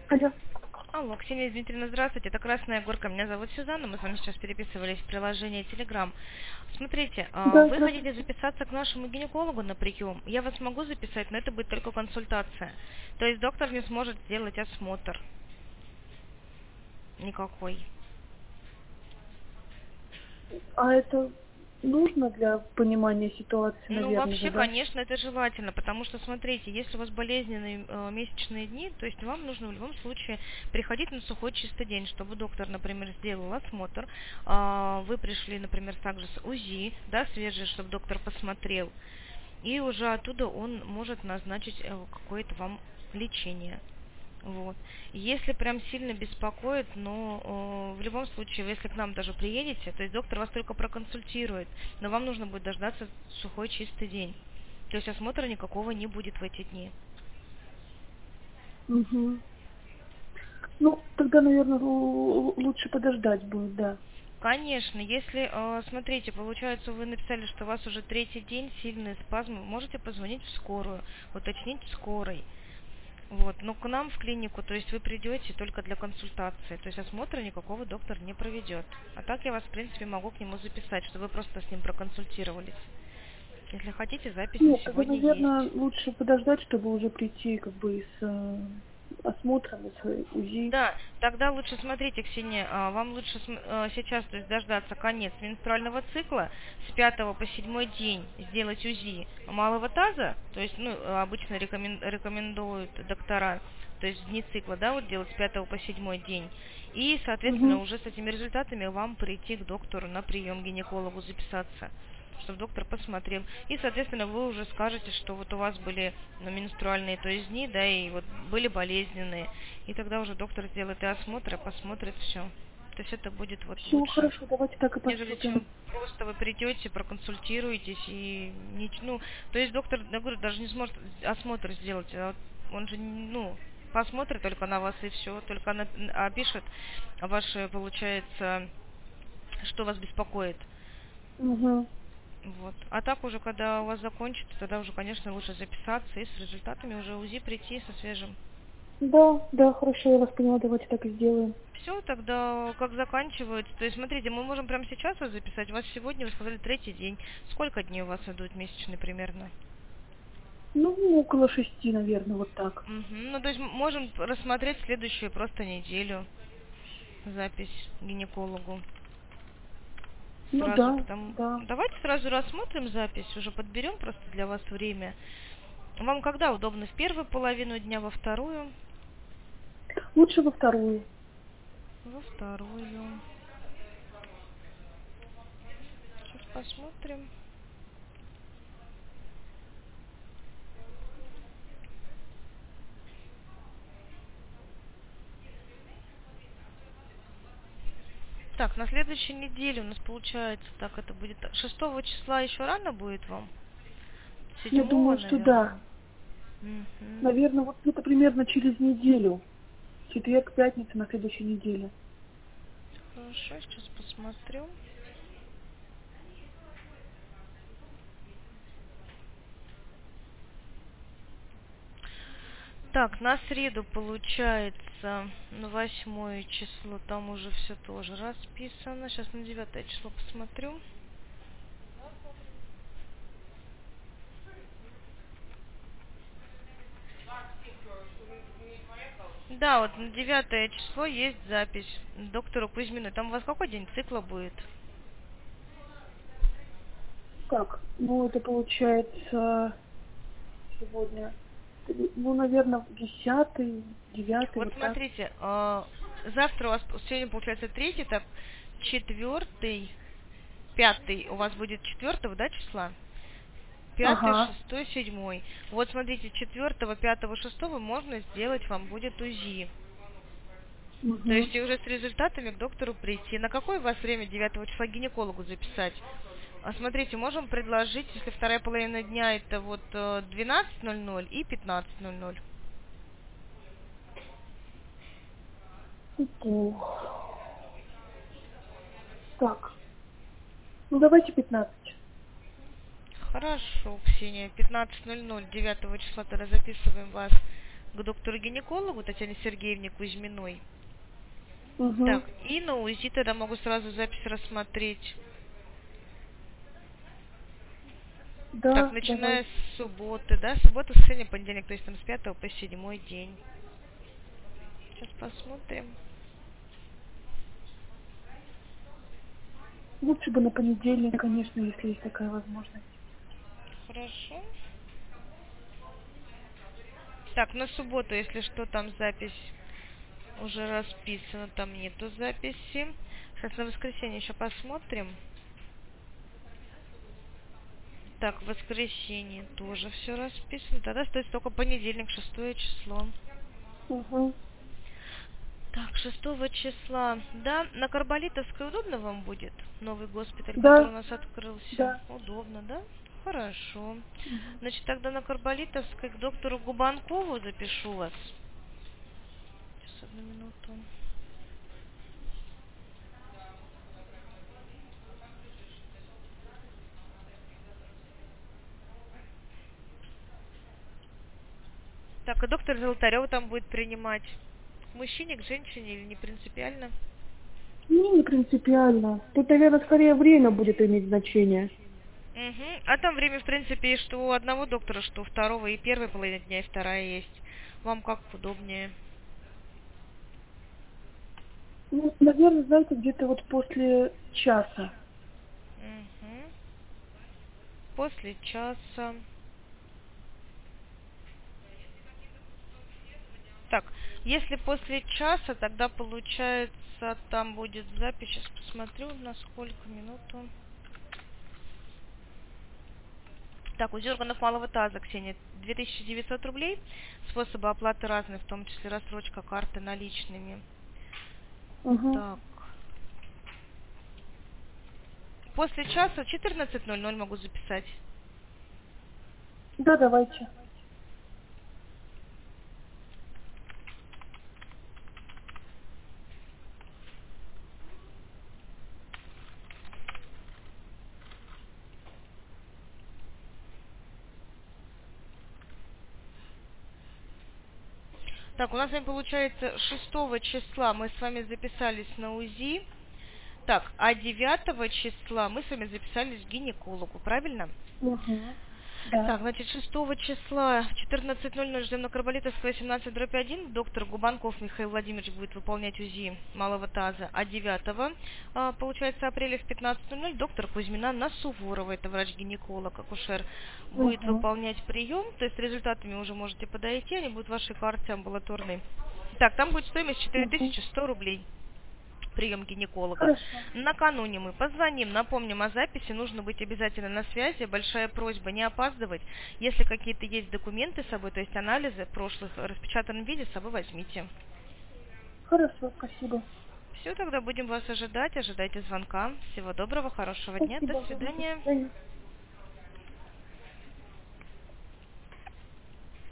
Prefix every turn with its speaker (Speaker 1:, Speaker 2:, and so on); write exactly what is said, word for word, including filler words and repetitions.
Speaker 1: Алло.
Speaker 2: Алло, Ксения Дмитриевна, здравствуйте. Это Красная Горка. Меня зовут Сюзанна. Мы с вами сейчас переписывались в приложении Telegram. Смотрите, а,
Speaker 1: Да,
Speaker 2: вы хотите
Speaker 1: здравствуйте.
Speaker 2: записаться к нашему гинекологу на прием. Я вас могу записать, но это будет только консультация. То есть доктор не сможет сделать осмотр никакой.
Speaker 1: А это нужно для понимания ситуации,
Speaker 2: Ну,
Speaker 1: наверное же,
Speaker 2: вообще,
Speaker 1: да?
Speaker 2: конечно, это желательно, потому что, смотрите, если у вас болезненные э, месячные дни, то есть вам нужно в любом случае приходить на сухой чистый день, чтобы доктор, например, сделал осмотр, а, вы пришли, например, также с УЗИ, да, свежее, чтобы доктор посмотрел, и уже оттуда он может назначить э, какое-то вам лечение. Вот. Если прям сильно беспокоит, но э, в любом случае, если к нам даже приедете, то есть доктор вас только проконсультирует, но вам нужно будет дождаться сухой чистый день. То есть осмотра никакого не будет в эти дни.
Speaker 1: Угу. Ну, тогда, наверное, лучше подождать будет, да.
Speaker 2: Конечно, если, э, смотрите, получается, вы написали, что у вас уже третий день сильные спазмы, можете позвонить в скорую, уточнить в скорой. Вот, но к нам в клинику, то есть вы придете только для консультации, то есть осмотра никакого доктор не проведет. А так я вас, в принципе, могу к нему записать, чтобы вы просто с ним проконсультировались. Если хотите, запись на
Speaker 1: Нет, тогда,
Speaker 2: сегодня есть.
Speaker 1: наверное, лучше подождать, чтобы уже прийти как бы с э, осмотром, с УЗИ.
Speaker 2: Да, тогда лучше смотрите, Ксения, а, вам лучше см- э, сейчас, то есть дождаться конец менструального цикла, с пятого по седьмой день сделать УЗИ малого таза, то есть, ну, э, обычно рекомен- рекомендуют доктора, то есть дни цикла, да, вот делать с пятого по седьмой день, и, соответственно,
Speaker 1: Угу.
Speaker 2: уже с этими результатами вам прийти к доктору на прием к гинекологу записаться, чтобы доктор посмотрел. И, соответственно, вы уже скажете, что вот у вас были ну, менструальные, то есть дни, да, и вот были болезненные. И тогда уже доктор сделает и осмотр, и посмотрит все. То есть это будет вот
Speaker 1: Все,
Speaker 2: лучше,
Speaker 1: хорошо, давайте так и
Speaker 2: нежели
Speaker 1: поступим.
Speaker 2: чем просто вы придете, проконсультируетесь и нич- ну, то есть доктор, я говорю, даже не сможет осмотр сделать, а вот он же, ну, посмотрит только на вас и все, только на- опишет ваше, получается, что вас беспокоит.
Speaker 1: Угу.
Speaker 2: Вот. А так уже, когда у вас закончится, тогда уже, конечно, лучше записаться и с результатами уже УЗИ прийти со свежим.
Speaker 1: Да, да, хорошо, я вас поняла, давайте так и сделаем.
Speaker 2: Все, тогда как заканчивается. То есть, смотрите, мы можем прямо сейчас вас записать. У вас сегодня, вы сказали, третий день. Сколько дней у вас идут месячные примерно?
Speaker 1: Ну, около шести, наверное, вот так.
Speaker 2: Мгм. Ну, то есть м- можем рассмотреть следующую просто неделю запись к гинекологу.
Speaker 1: Ну
Speaker 2: Сразу,
Speaker 1: да,
Speaker 2: потому...
Speaker 1: да.
Speaker 2: Давайте сразу рассмотрим запись, уже подберем просто для вас время. Вам когда удобно? В первую половину дня, во вторую?
Speaker 1: Лучше во вторую.
Speaker 2: Во вторую. Сейчас посмотрим. Так, на следующей неделе у нас получается, так это будет шестого числа еще рано будет вам?
Speaker 1: Я
Speaker 2: Седьмого,
Speaker 1: думаю, что да.
Speaker 2: наверное. Мгм.
Speaker 1: Наверное, вот где-то примерно через неделю. Четверг, пятница на следующей неделе.
Speaker 2: Хорошо, сейчас посмотрю. Так, на среду получается на восьмое число, там уже все тоже расписано. Сейчас на девятое число посмотрю. Да, вот на девятое число есть запись доктору Кузьмину. Там у вас какой день цикла будет?
Speaker 1: Так, ну это получается сегодня, три- ну, наверное, десятый, девятый,
Speaker 2: Вот
Speaker 1: вот так.
Speaker 2: смотрите, э, завтра у вас сегодня получается третий, так четвертый, пятый у вас будет четвертого, да, числа? Пятый,
Speaker 1: Ага.
Speaker 2: шестой, седьмой. Вот смотрите, четвертого, пятого, шестого можно сделать вам будет УЗИ. То
Speaker 1: Угу.
Speaker 2: есть и уже с результатами к доктору прийти. На какое у вас время девятого числа к гинекологу записать? А, смотрите, можем предложить, если вторая половина дня это вот э, двенадцать ноль ноль и пятнадцать ноль ноль.
Speaker 1: Так, ну давайте пятнадцать.
Speaker 2: Хорошо, Ксения, пятнадцать ноль ноль девятого числа тогда записываем вас к доктору-гинекологу Татьяне Сергеевне Кузьминой.
Speaker 1: Угу.
Speaker 2: Так, и на УЗИ тогда могу сразу запись рассмотреть. Так,
Speaker 1: Да,
Speaker 2: начиная
Speaker 1: давайте.
Speaker 2: с субботы, да, суббота, воскресенье, понедельник, то есть там с пятого по седьмой день. Сейчас посмотрим.
Speaker 1: Лучше бы на понедельник, конечно, если есть такая возможность.
Speaker 2: Хорошо. Так, на субботу, если что, там запись уже расписана, там нету записи. Сейчас на воскресенье еще посмотрим. Так, в воскресенье тоже все расписано. Тогда стоит только понедельник, шестое число.
Speaker 1: Угу.
Speaker 2: Так, шестого числа. Да, на Карболитовской удобно вам будет? Новый госпиталь, который
Speaker 1: Да,
Speaker 2: у нас открылся.
Speaker 1: да.
Speaker 2: Удобно, да? Хорошо.
Speaker 1: Угу.
Speaker 2: Значит, тогда на Карболитовской к доктору Губанкову запишу вас. Сейчас, одну минуту. Так, а доктор Золотарева там будет принимать к мужчине, к женщине или не принципиально?
Speaker 1: Не, не принципиально. Тут, наверное, скорее время будет иметь значение.
Speaker 2: Угу. А там время, в принципе, и что у одного доктора, что у второго, и первая половина дня, и вторая есть. Вам как удобнее?
Speaker 1: Ну, наверное, знаете, где-то вот после часа.
Speaker 2: Угу. После часа. Так, если после часа, тогда получается, там будет запись. Сейчас посмотрю, на сколько минуту. Так, УЗИ органов малого таза, Ксения, две тысячи девятьсот рублей. Способы оплаты разные, в том числе рассрочка карты наличными.
Speaker 1: Угу.
Speaker 2: Так. После часа четырнадцать ноль ноль могу записать.
Speaker 1: Да, давайте.
Speaker 2: Так, у нас с вами получается шестого числа мы с вами записались на УЗИ. Так, а девятого числа мы с вами записались к гинекологу, правильно?
Speaker 1: Угу. Да.
Speaker 2: Так, значит, шестого числа в четырнадцать ноль ноль ждем на Карболитовского семнадцать дробь один. Доктор Губанков Михаил Владимирович будет выполнять УЗИ малого таза. А девятого, а, получается, апреля в пятнадцать ноль ноль доктор Кузьмина на Суворова, это врач-гинеколог, акушер, будет
Speaker 1: Угу.
Speaker 2: выполнять прием. То есть с результатами уже можете подойти, они будут в вашей карте амбулаторной. Так, там будет стоимость четыре
Speaker 1: Угу.
Speaker 2: тысячи сто рублей. Прием гинеколога.
Speaker 1: Хорошо.
Speaker 2: Накануне мы позвоним, напомним о записи, нужно быть обязательно на связи. Большая просьба не опаздывать. Если какие-то есть документы с собой, то есть анализы прошлых в распечатанном виде, с собой возьмите.
Speaker 1: Хорошо, спасибо.
Speaker 2: Все, тогда будем вас ожидать. Ожидайте звонка. Всего доброго, хорошего дня. До
Speaker 1: Спасибо вам. До
Speaker 2: свидания.
Speaker 1: свидания.